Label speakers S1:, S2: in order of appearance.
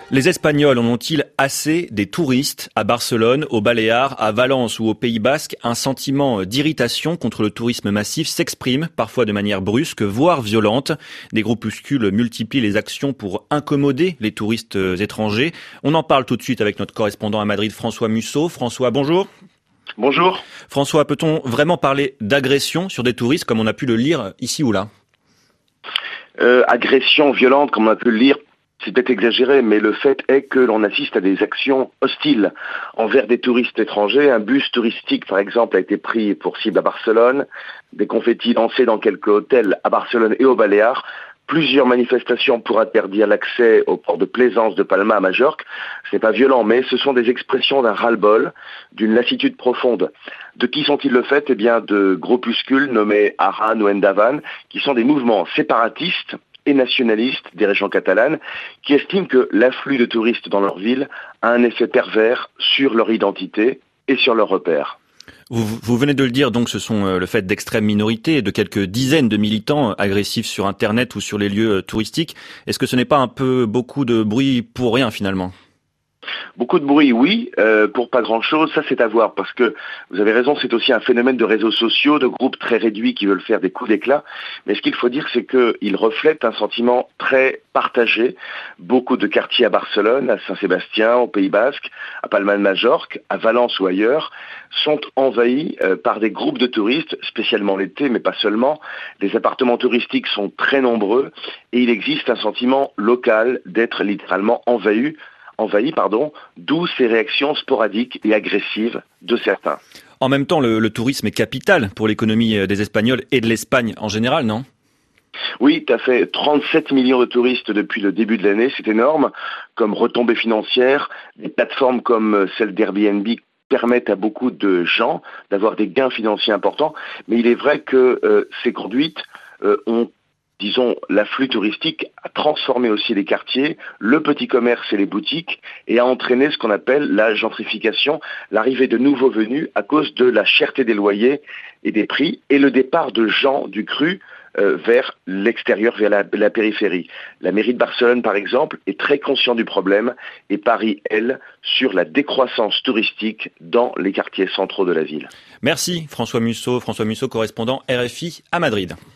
S1: Les Espagnols en ont-ils assez des touristes à Barcelone, aux Baléares, à Valence ou au Pays Basque? Un sentiment d'irritation contre le tourisme massif s'exprime, parfois de manière brusque, voire violente. Des groupuscules multiplient les actions pour incommoder les touristes étrangers. On en parle tout de suite avec notre correspondant à Madrid, François Musso. François, bonjour.
S2: Bonjour.
S1: François, peut-on vraiment parler d'agression sur des touristes comme on a pu le lire ici ou là?
S2: Agression violente, comme on a pu le lire, c'est peut-être exagéré, mais le fait est que l'on assiste à des actions hostiles envers des touristes étrangers. Un bus touristique, par exemple, a été pris pour cible à Barcelone, des confettis lancés dans quelques hôtels à Barcelone et aux Baléares, plusieurs manifestations pour interdire l'accès au port de plaisance de Palma à Majorque. Ce n'est pas violent, mais ce sont des expressions d'un ras-le-bol, d'une lassitude profonde. De qui sont-ils le fait? Eh bien, de groupuscules nommés Aran ou Endavan, qui sont des mouvements séparatistes et nationalistes des régions catalanes, qui estiment que l'afflux de touristes dans leur ville a un effet pervers sur leur identité et sur leurs repères.
S1: Vous venez de le dire, donc ce sont le fait d'extrêmes minorités, de quelques dizaines de militants agressifs sur Internet ou sur les lieux touristiques. Est-ce que ce n'est pas un peu beaucoup de bruit pour rien finalement ?
S2: Beaucoup de bruit, oui, pour pas grand-chose, ça c'est à voir, parce que vous avez raison, c'est aussi un phénomène de réseaux sociaux, de groupes très réduits qui veulent faire des coups d'éclat, mais ce qu'il faut dire, c'est qu'ils reflètent un sentiment très partagé. Beaucoup de quartiers à Barcelone, à Saint-Sébastien, au Pays Basque, à Palma de Majorque, à Valence ou ailleurs, sont envahis par des groupes de touristes, spécialement l'été, mais pas seulement. Les appartements touristiques sont très nombreux et il existe un sentiment local d'être littéralement envahi, d'où ces réactions sporadiques et agressives de certains.
S1: En même temps, le tourisme est capital pour l'économie des Espagnols et de l'Espagne en général, non ?
S2: Oui, tu as fait 37 millions de touristes depuis le début de l'année, c'est énorme, comme retombée financière. Des plateformes comme celle d'Airbnb permettent à beaucoup de gens d'avoir des gains financiers importants, mais il est vrai que ces conduites ont, disons, l'afflux touristique a transformé aussi les quartiers, le petit commerce et les boutiques, et a entraîné ce qu'on appelle la gentrification, l'arrivée de nouveaux venus à cause de la cherté des loyers et des prix, et le départ de gens du cru vers l'extérieur, vers la périphérie. La mairie de Barcelone, par exemple, est très consciente du problème et parie, elle, sur la décroissance touristique dans les quartiers centraux de la ville.
S1: Merci François Musso, correspondant RFI à Madrid.